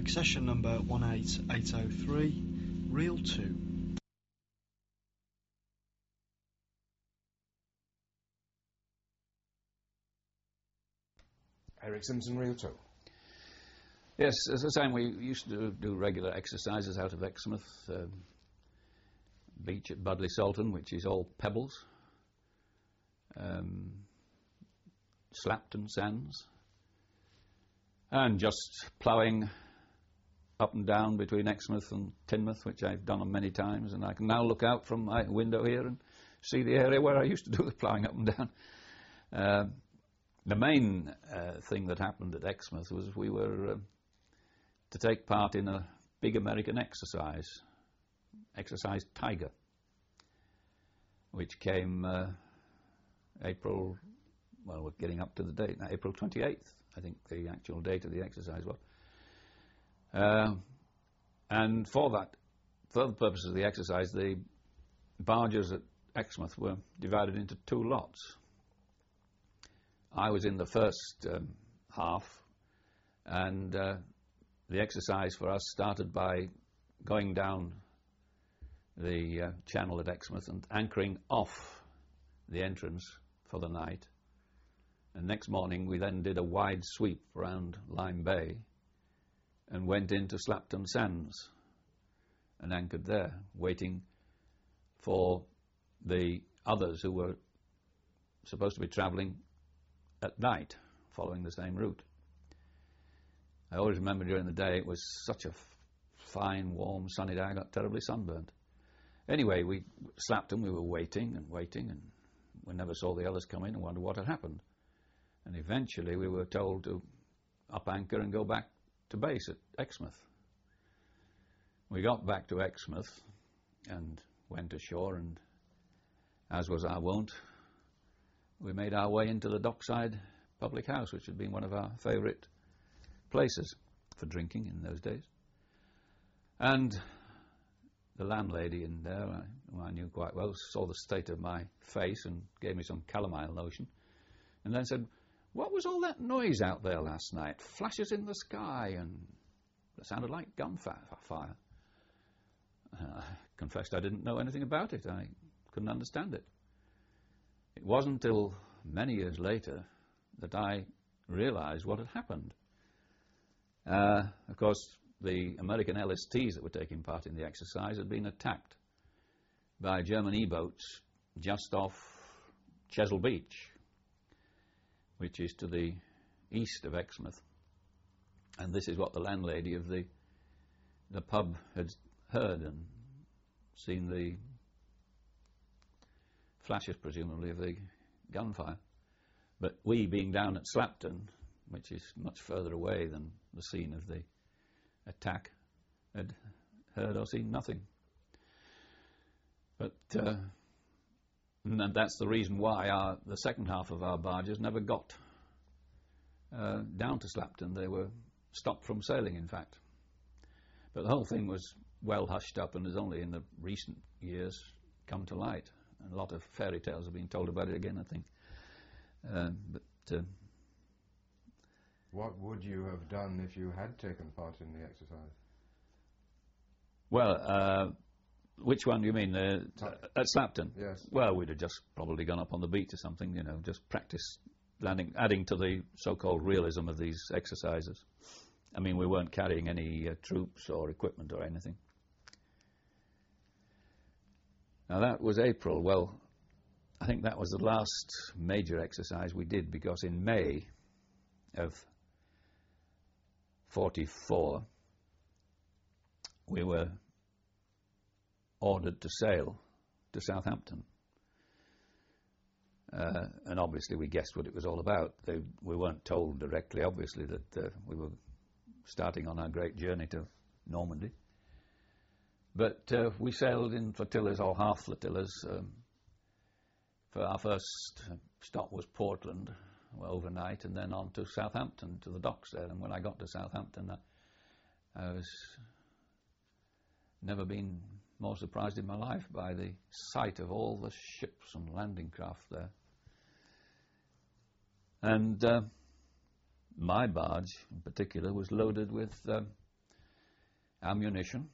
accession number 18803, reel 2. Eric Simpson, reel 2. Yes, as I was saying, we used to do regular exercises out of Exmouth beach at Budleigh Salton, which is all pebbles, Slapton sands, and just ploughing up and down between Exmouth and Teignmouth, which I've done many times, and I can now look out from my window here and see the area where I used to do the ploughing up and down. The main thing that happened at Exmouth was we were to take part in a big American exercise, Exercise Tiger, which came April, well, we're getting up to the date now, April 28th, I think the actual date of the exercise was. And for the purpose of the exercise, the barges at Exmouth were divided into two lots. I was in the first half, and the exercise for us started by going down the channel at Exmouth and anchoring off the entrance for the night. And next morning we then did a wide sweep around Lyme Bay and went into Slapton Sands and anchored there, waiting for the others who were supposed to be travelling at night, following the same route. I always remember during the day it was such a fine, warm, sunny day, I got terribly sunburnt. Anyway, we Slapton, we were waiting, and we never saw the others come in and wondered what had happened. And eventually we were told to up anchor and go back to base at Exmouth. We got back to Exmouth and went ashore, and as was our wont, we made our way into the dockside public house, which had been one of our favourite places for drinking in those days. And the landlady in there, who I knew quite well, saw the state of my face and gave me some calomel lotion, and then said, "What was all that noise out there last night? Flashes in the sky, and it sounded like gunfire." I confessed I didn't know anything about it. I couldn't understand it. It wasn't until many years later that I realised what had happened. Of course, the American LSTs that were taking part in the exercise had been attacked by German E-boats just off Chesil Beach, which is to the east of Exmouth. And this is what the landlady of the pub had heard and seen, the flashes presumably of the gunfire. But we, being down at Slapton, which is much further away than the scene of the attack, had heard or seen nothing. But and that's the reason why the second half of our barges never got down to Slapton. They were stopped from sailing, in fact. But the whole thing was well hushed up and has only in the recent years come to light. And a lot of fairy tales have been told about it again, I think. What would you have done if you had taken part in the exercise? Well, which one do you mean? At Slapton? Yes. Well, we'd have just probably gone up on the beach or something, just practice landing, adding to the so-called realism of these exercises. I mean, we weren't carrying any troops or equipment or anything. Now that was April. Well, I think that was the last major exercise we did, because in May of 44 we were ordered to sail to Southampton. And obviously we guessed what it was all about. We weren't told directly, obviously, that we were starting on our great journey to Normandy. But we sailed in flotillas, or half flotillas. For our first stop was Portland, overnight, and then on to Southampton, to the docks there. And when I got to Southampton, I was never been more surprised in my life by the sight of all the ships and landing craft there. And my barge, in particular, was loaded with ammunition,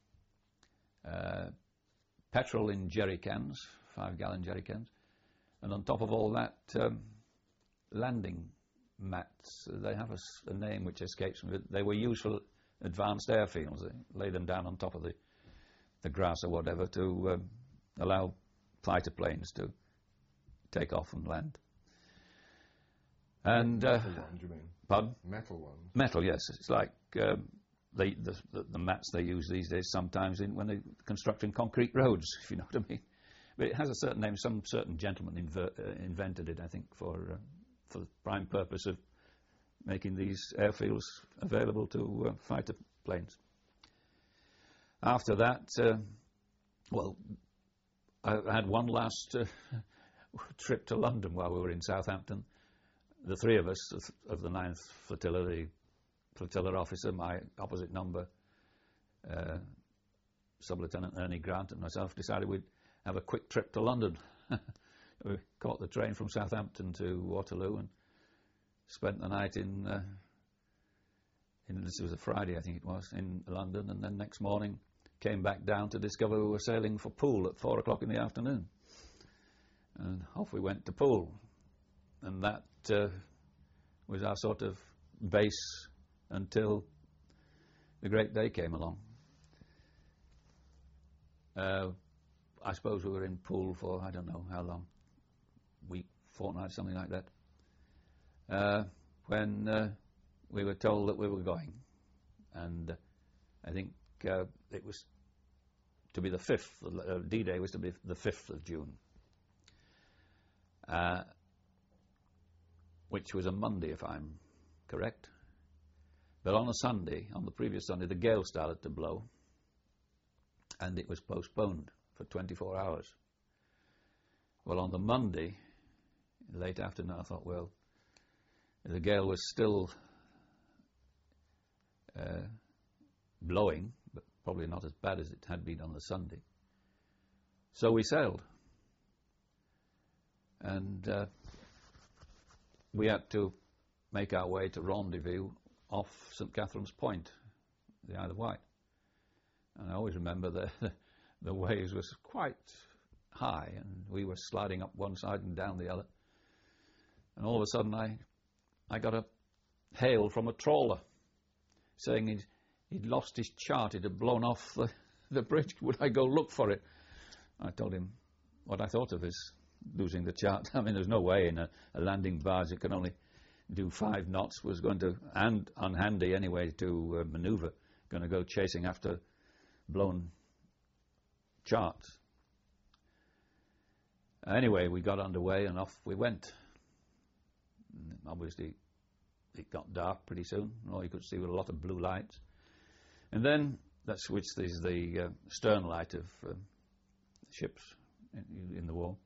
petrol in jerry cans, 5-gallon jerry cans, and on top of all that, landing mats. They have a name which escapes me. They were used for advanced airfields. They lay them down on top of the grass or whatever to allow fighter planes to take off and land. And metal ones, you mean? pardon? Metal ones. Metal, yes. It's like the mats they use these days sometimes when they're constructing concrete roads, if you know what I mean. But it has a certain name. Some certain gentleman invented it, I think, for the prime purpose of making these airfields available to fighter planes. After that, well, I had one last trip to London while we were in Southampton. The three of us of the 9th Flotilla, the flotilla officer, my opposite number, Sub-Lieutenant Ernie Grant, and myself, decided we'd have a quick trip to London. We caught the train from Southampton to Waterloo and spent the night in this was a Friday, I think it was, in London, and then next morning came back down to discover we were sailing for Poole at 4 o'clock in the afternoon. And off we went to Poole. And that was our sort of base until the great day came along. I suppose we were in Poole for, I don't know how long, week, fortnight, something like that, when we were told that we were going. And I think it was to be the 5th, D-Day was to be the 5th of June, which was a Monday, if I'm correct. But on a Sunday, on the previous Sunday, the gale started to blow, and it was postponed for 24 hours. Well, on the Monday, late afternoon, I thought, well, the gale was still blowing, but probably not as bad as it had been on the Sunday. So we sailed. And we had to make our way to rendezvous off St. Catherine's Point, the Isle of Wight. And I always remember the waves was quite high, and we were sliding up one side and down the other. And all of a sudden I got a hail from a trawler saying he'd lost his chart, it had blown off the bridge. Would I go look for it? I told him what I thought of his losing the chart. I mean, there's no way in a landing barge that can only do 5 knots was going to, and unhandy anyway to manoeuvre, going to go chasing after blown charts. Anyway, we got underway and off we went. And obviously, it got dark pretty soon. All you could see were a lot of blue lights. And then that's which is the stern light of ships in the war.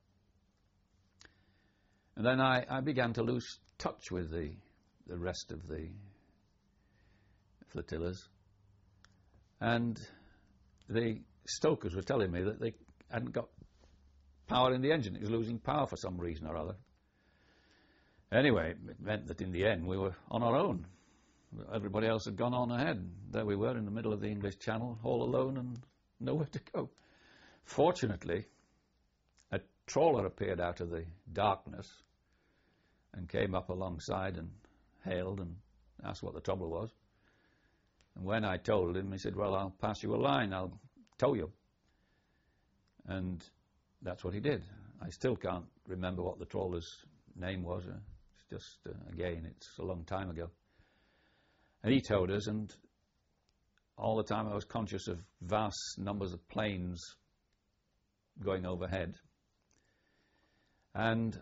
And then I began to lose touch with the rest of the flotillas. And the stokers were telling me that they hadn't got power in the engine. It was losing power for some reason or other. Anyway, it meant that in the end we were on our own. Everybody else had gone on ahead. There we were in the middle of the English Channel, all alone and nowhere to go. Fortunately, a trawler appeared out of the darkness and came up alongside and hailed and asked what the trouble was. And when I told him, he said, well, I'll pass you a line, I'll tow you. And that's what he did. I still can't remember what the trawler's name was. It's just, again, it's a long time ago. And he towed us, and all the time I was conscious of vast numbers of planes going overhead. And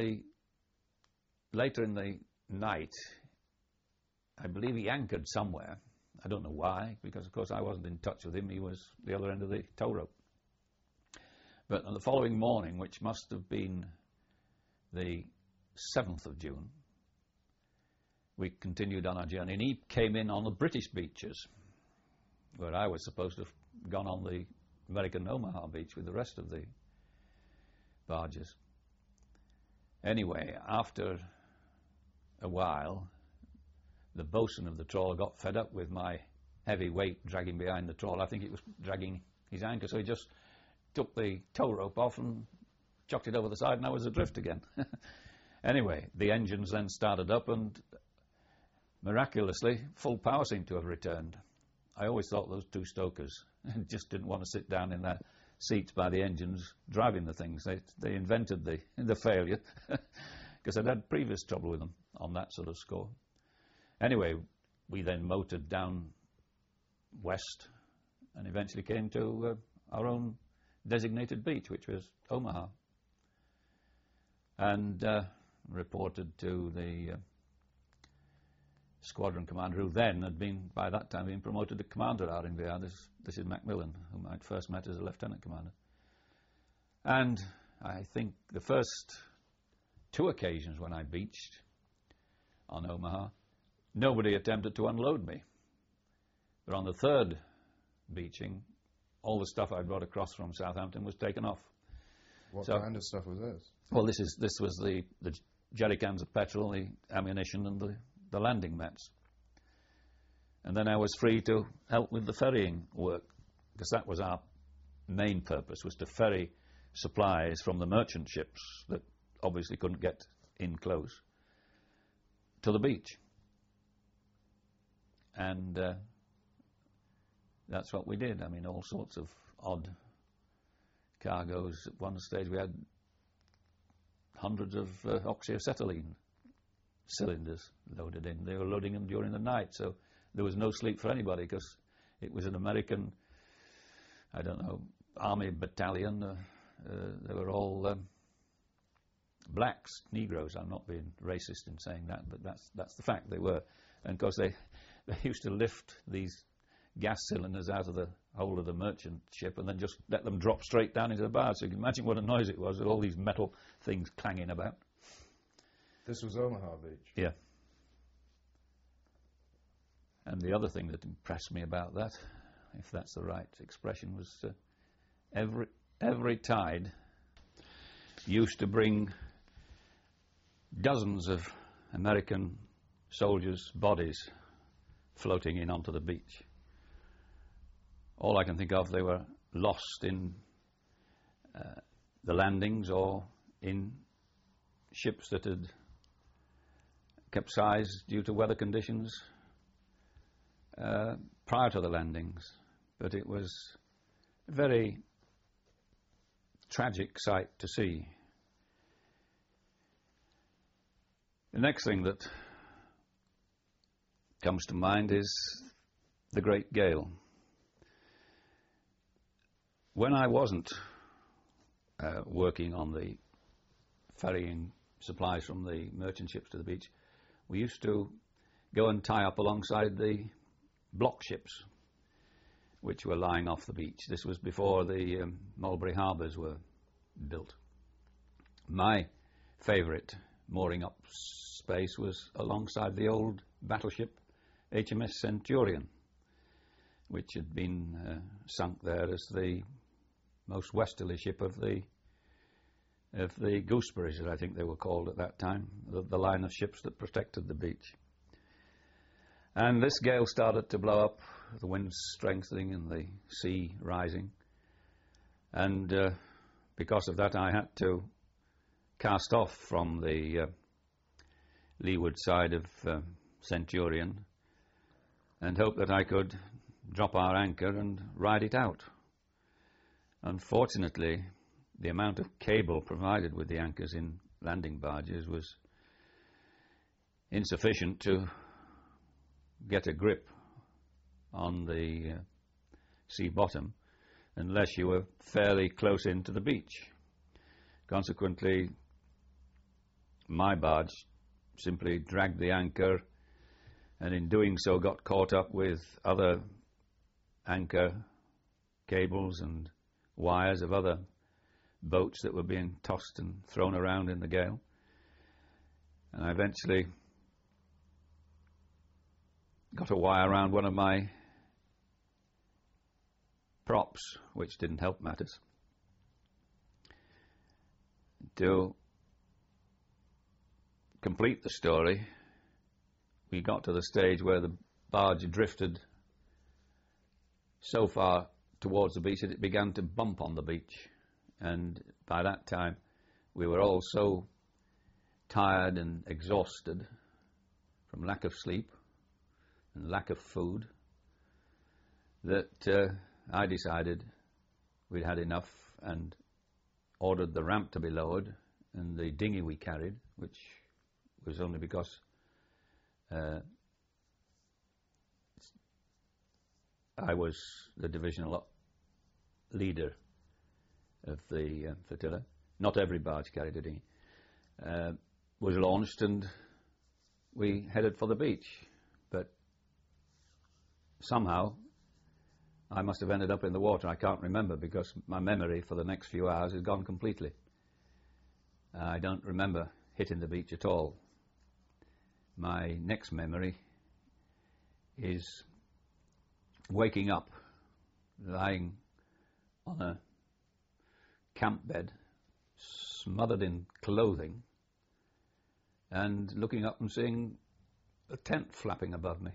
later in the night, I believe he anchored somewhere. I don't know why, because of course I wasn't in touch with him. He was the other end of the tow rope. But on the following morning, which must have been the 7th of June, we continued on our journey, and he came in on the British beaches, where I was supposed to have gone on the American Omaha beach with the rest of the barges. Anyway, after a while, the boatswain of the trawler got fed up with my heavy weight dragging behind the trawl. I think it was dragging his anchor, so he just took the tow rope off and chucked it over the side, and I was adrift again. Anyway, the engines then started up, and miraculously, full power seemed to have returned. I always thought those two stokers just didn't want to sit down in their seats by the engines driving the things. They invented the failure, because I'd had previous trouble with them on that sort of score. Anyway, we then motored down west and eventually came to our own designated beach, which was Omaha, and reported to the squadron commander, who then had been, by that time, been promoted to commander out in VR. This is Macmillan, whom I'd first met as a lieutenant commander. And I think the first two occasions when I beached on Omaha, nobody attempted to unload me. But on the third beaching, all the stuff I brought across from Southampton was taken off. What kind of stuff was this? Well, this was the jerry cans of petrol, the ammunition, and the landing nets. And then I was free to help with the ferrying work, because that was our main purpose, was to ferry supplies from the merchant ships that obviously couldn't get in close to the beach. And that's what we did. I mean, all sorts of odd cargoes. At one stage we had hundreds of oxyacetylene cylinders loaded in. They were loading them during the night, so there was no sleep for anybody, because it was an American, I don't know, army battalion. They were all blacks, Negroes. I'm not being racist in saying that, but that's the fact. They were. And of course they used to lift these gas cylinders out of the hold of the merchant ship and then just let them drop straight down into the bar. So you can imagine what a noise it was with all these metal things clanging about. This was Omaha Beach? Yeah. And the other thing that impressed me about that, if that's the right expression, was every tide used to bring dozens of American soldiers' bodies floating in onto the beach. All I can think of, they were lost in the landings or in ships that had capsized due to weather conditions prior to the landings. But it was a very tragic sight to see. The next thing that comes to mind is the Great Gale. When I wasn't working on the ferrying supplies from the merchant ships to the beach, we used to go and tie up alongside the block ships which were lying off the beach. This was before the Mulberry harbours were built. My favourite mooring up space was alongside the old battleship HMS Centurion, which had been sunk there as the most westerly ship of the Gooseberries, as I think they were called at that time, the line of ships that protected the beach. And this gale started to blow up, the winds strengthening and the sea rising. And because of that, I had to cast off from the leeward side of Centurion and hope that I could drop our anchor and ride it out. Unfortunately, the amount of cable provided with the anchors in landing barges was insufficient to get a grip on the sea bottom unless you were fairly close into the beach. Consequently, my barge simply dragged the anchor, and in doing so got caught up with other anchor cables and wires of other boats that were being tossed and thrown around in the gale. And I eventually got a wire around one of my props, which didn't help matters. To complete the story, we got to the stage where the barge drifted so far towards the beach that it began to bump on the beach. And by that time, we were all so tired and exhausted from lack of sleep and lack of food that I decided we'd had enough and ordered the ramp to be lowered and the dinghy we carried, which was only because I was the divisional leader of the flotilla. Not every barge carried a dinghy. Was launched and we headed for the beach. But somehow I must have ended up in the water. I can't remember because my memory for the next few hours is gone completely. I don't remember hitting the beach at all. My next memory is waking up, lying on a camp bed, smothered in clothing, and looking up and seeing a tent flapping above me.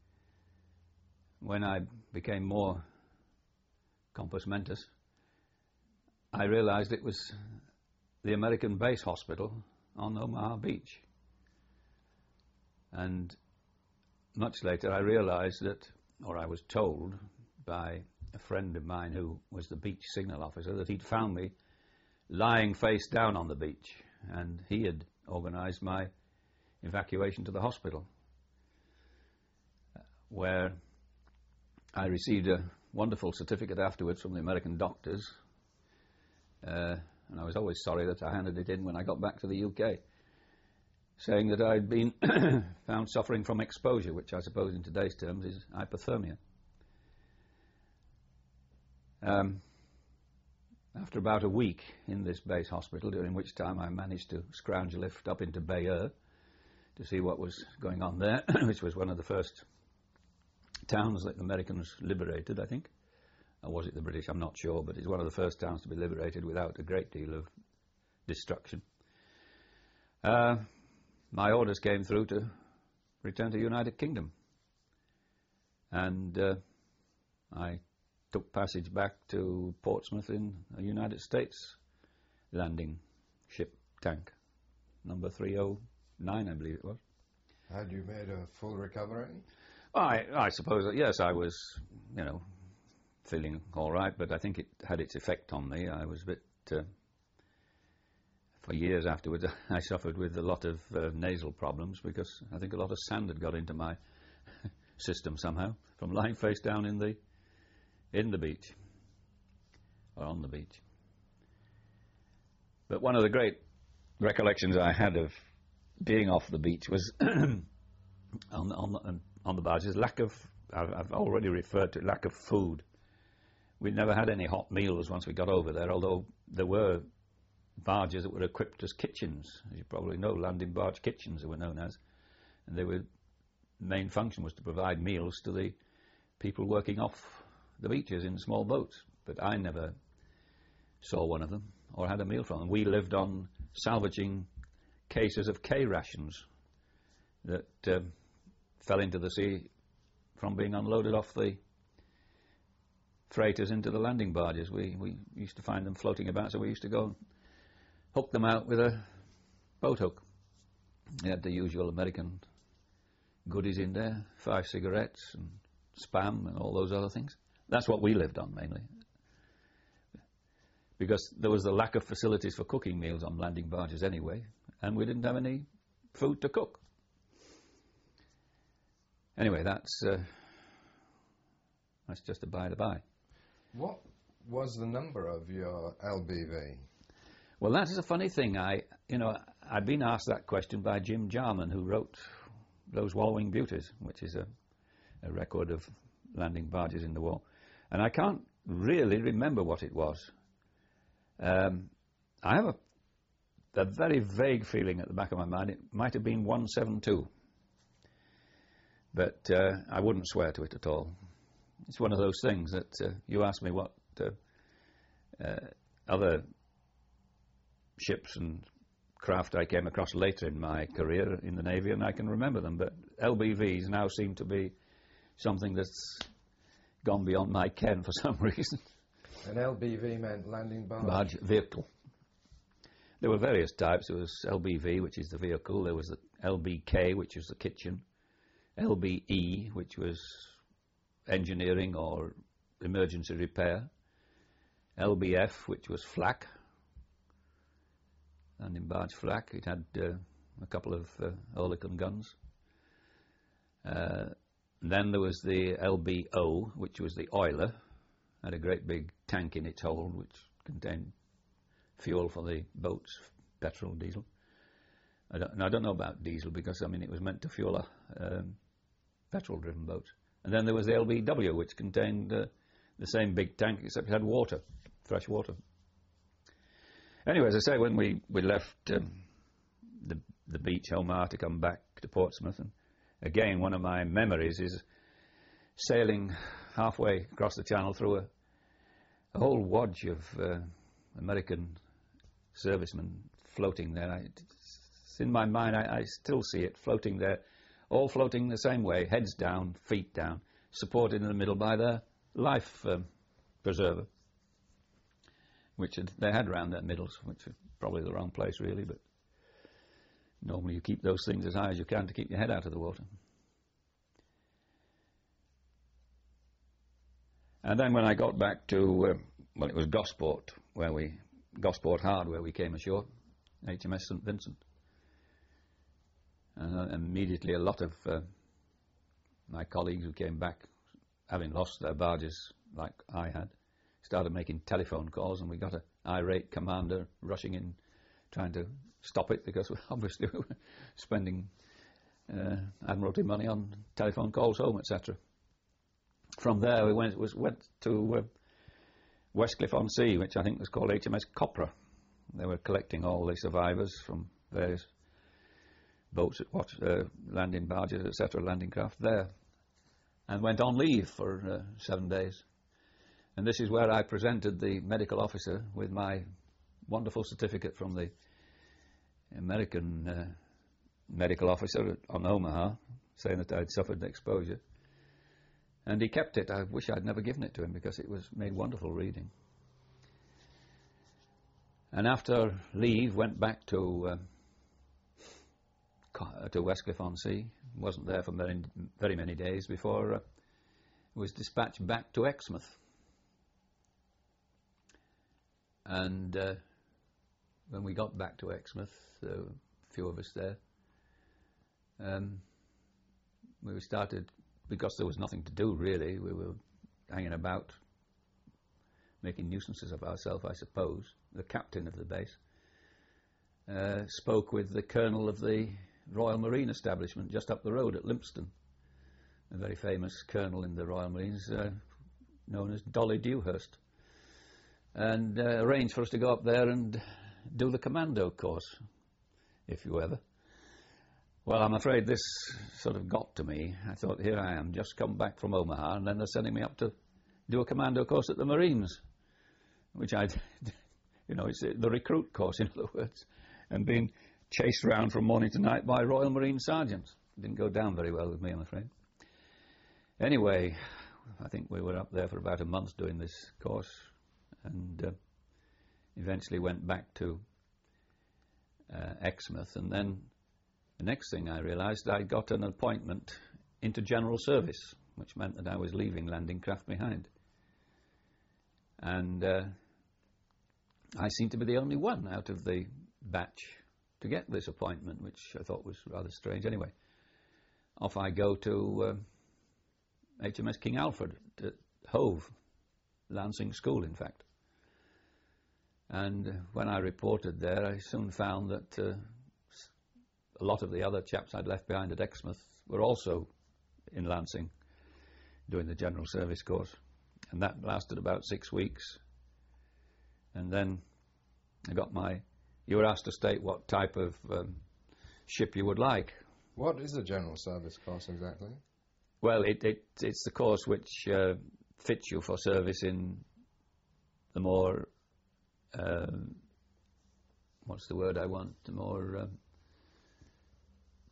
When I became more compos mentis, I realized it was the American base hospital on Omaha Beach. And much later I realized that, or I was told by a friend of mine who was the beach signal officer, that he'd found me lying face down on the beach, and he had organized my evacuation to the hospital, where I received a wonderful certificate afterwards from the American doctors, and I was always sorry that I handed it in when I got back to the UK, saying that I'd been found suffering from exposure, which I suppose in today's terms is hypothermia. After about a week in this base hospital, during which time I managed to scrounge a lift up into Bayeux to see what was going on there, which was one of the first towns that the Americans liberated, I think. Or was it the British? I'm not sure, but it's one of the first towns to be liberated without a great deal of destruction. My orders came through to return to the United Kingdom. And I took passage back to Portsmouth in a United States landing ship tank, number 309, I believe it was. Had you made a full recovery? I suppose that, yes, I was, feeling all right, but I think it had its effect on me. I was a bit, for years afterwards, I suffered with a lot of nasal problems because I think a lot of sand had got into my system somehow from lying face down in the beach, or on the beach. But one of the great recollections I had of being off the beach was on the barges, lack of, I've already referred to lack of food. We never had any hot meals once we got over there, although there were barges that were equipped as kitchens, as you probably know, landing barge kitchens they were known as, and their main function was to provide meals to the people working off the beaches in small boats. But I never saw one of them or had a meal from them. We lived on salvaging cases of K rations that fell into the sea from being unloaded off the freighters into the landing barges. We used to find them floating about, so we used to go and hook them out with a boat hook. They had the usual American goodies in there, 5 cigarettes and Spam and all those other things. That's what we lived on mainly, because there was the lack of facilities for cooking meals on landing barges anyway, and we didn't have any food to cook. Anyway, that's just a by the by. What was the number of your LBV? Well, that is a funny thing. I've been asked that question by Jim Jarman, who wrote Those Wallowing Beauties, which is a record of landing barges in the war. And I can't really remember what it was. I have a very vague feeling at the back of my mind it might have been 172. But I wouldn't swear to it at all. It's one of those things that you ask me what other ships and craft I came across later in my career in the Navy, and I can remember them. But LBVs now seem to be something that's gone beyond my ken for some reason. An LBV meant landing barge. Barge vehicle. There were various types. There was LBV, which is the vehicle. There was the LBK, which was the kitchen. LBE, which was engineering or emergency repair. LBF, which was flak, landing barge flak. It had a couple of Oerlikon guns. Then there was the LBO, which was the oiler. Had a great big tank in its hold, which contained fuel for the boats, petrol, diesel. I don't know about diesel because, I mean, it was meant to fuel petrol-driven boats. And then there was the LBW, which contained the same big tank, except it had water, fresh water. Anyway, as I say, when we left the beach, Omagh, to come back to Portsmouth, and again, one of my memories is sailing halfway across the channel through a whole wodge of American servicemen floating there. It's in my mind, I still see it floating there, all floating the same way, heads down, feet down, supported in the middle by their life preserver, which they had round their middles, which was probably the wrong place really, but normally you keep those things as high as you can to keep your head out of the water. And then when I got back to, well, it was Gosport Hard, where we came ashore, HMS St Vincent. And immediately a lot of my colleagues who came back, having lost their barges like I had, started making telephone calls, and we got an irate commander rushing in, trying to stop it, because obviously we were spending Admiralty money on telephone calls home, etc. From there we went to Westcliff-on-Sea, which I think was called HMS Copra. They were collecting all the survivors from various boats, landing barges, etc., landing craft there, and went on leave for 7 days. And this is where I presented the medical officer with my wonderful certificate from the American medical officer on Omaha, saying that I'd suffered exposure. And he kept it. I wish I'd never given it to him, because it was made wonderful reading. And after leave, went back to Westcliff-on-Sea. Wasn't there for very many days before was dispatched back to Exmouth. And when we got back to Exmouth, a few of us there, we started, because there was nothing to do really, we were hanging about, making nuisances of ourselves, I suppose. The captain of the base spoke with the colonel of the Royal Marine establishment just up the road at Lympstone, a very famous colonel in the Royal Marines known as Dolly Dewhurst, and arranged for us to go up there and do the commando course, if you ever. Well, I'm afraid this sort of got to me. I thought, here I am, just come back from Omaha, and then they're sending me up to do a commando course at the Marines, which it's the recruit course, in other words, and being chased around from morning to night by Royal Marine sergeants. It didn't go down very well with me, I'm afraid. Anyway, I think we were up there for about a month doing this course, and eventually went back to Exmouth, and then the next thing I realised, I got an appointment into general service, which meant that I was leaving landing craft behind. And I seemed to be the only one out of the batch to get this appointment, which I thought was rather strange. Anyway, off I go to HMS King Alfred at Hove, Lancing School, in fact. And when I reported there, I soon found that a lot of the other chaps I'd left behind at Exmouth were also in Lancing doing the general service course, and that lasted about 6 weeks. And then I got you were asked to state what type of ship you would like. What is a general service course exactly? Well, it's the course which fits you for service in the more what's the word I want, the more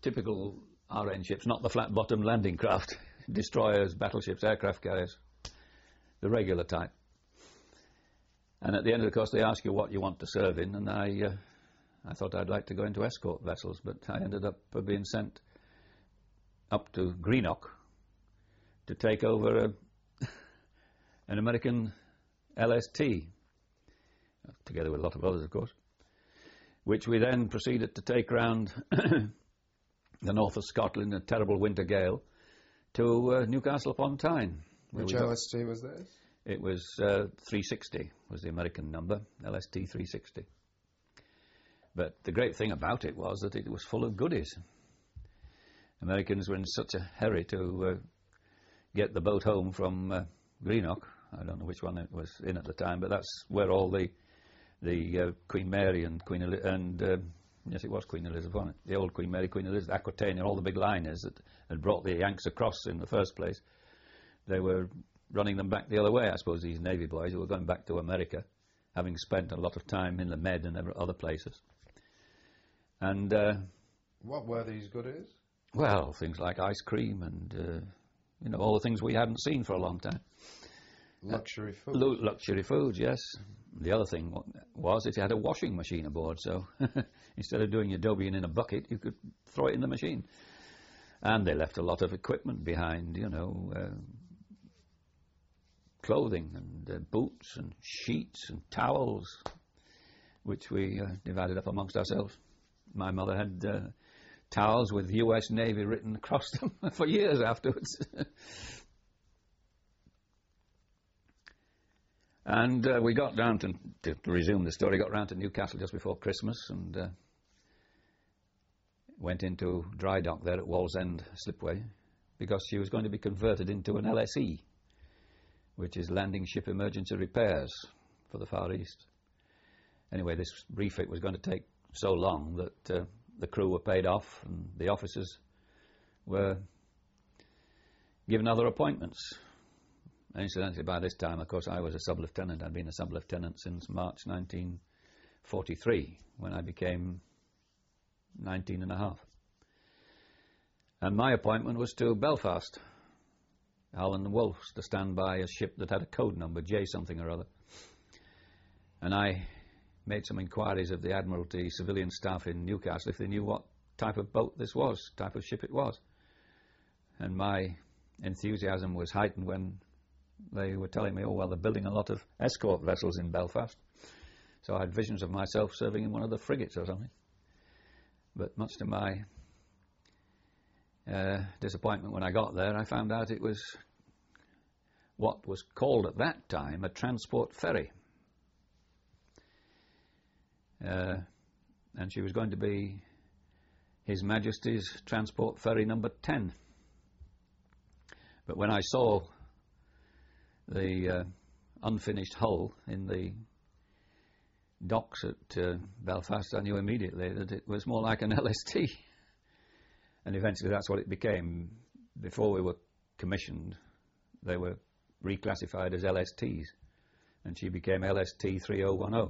typical RN ships, not the flat-bottomed landing craft, destroyers, battleships, aircraft carriers. the regular type. And at the end of the course they ask you what you want to serve in, and I thought I'd like to go into escort vessels, but I ended up being sent up to Greenock to take over an American LST, together with a lot of others of course, which we then proceeded to take round the north of Scotland in a terrible winter gale to Newcastle upon Tyne. Which LST was this? It was 360 was the American number, LST 360. But the great thing about it was that it was full of goodies. Americans were in such a hurry to get the boat home from Greenock. I don't know which one it was in at the time, but that's where all the Queen Mary and Queen Elizabeth, yes, it was Queen Elizabeth, wasn't it? The old Queen Mary, Queen Elizabeth, Aquitaine, all the big liners that had brought the Yanks across in the first place. They were running them back the other way, I suppose, these Navy boys who were going back to America, having spent a lot of time in the Med and other places. And what were these goodies? Well, things like ice cream and you know, all the things we hadn't seen for a long time. Luxury foods. Luxury foods, yes. The other thing was it had a washing machine aboard, so instead of doing your dobying in a bucket, you could throw it in the machine. And they left a lot of equipment behind, you know, clothing and boots and sheets and towels, which we divided up amongst ourselves. My mother had towels with US Navy written across them for years afterwards. And we got down to resume the story, got round to Newcastle just before Christmas and went into dry dock there at Wallsend Slipway because she was going to be converted into an LSE, which is Landing Ship Emergency Repairs for the Far East. Anyway, this refit was going to take so long that the crew were paid off and the officers were given other appointments. And incidentally, by this time, of course, I was a sub-lieutenant. I'd been a sub-lieutenant since March 1943, when I became 19 and a half. And my appointment was to Belfast, Alan Wolf's, to stand by a ship that had a code number, J something or other. And I made some inquiries of the Admiralty civilian staff in Newcastle if they knew what type of boat this was, type of ship it was. And my enthusiasm was heightened when they were telling me, oh, well, they're building a lot of escort vessels in Belfast. So I had visions of myself serving in one of the frigates or something. But much to my disappointment when I got there, I found out it was what was called at that time a transport ferry. And she was going to be His Majesty's Transport Ferry number 10. But when I saw the unfinished hull in the docks at Belfast, I knew immediately that it was more like an LST. And eventually that's what it became. Before we were commissioned, they were reclassified as LSTs, and she became LST 3010.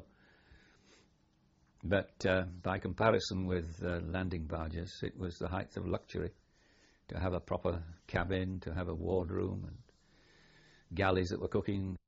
But by comparison with landing barges, it was the height of luxury to have a proper cabin, to have a wardroom, and galleys that were cooking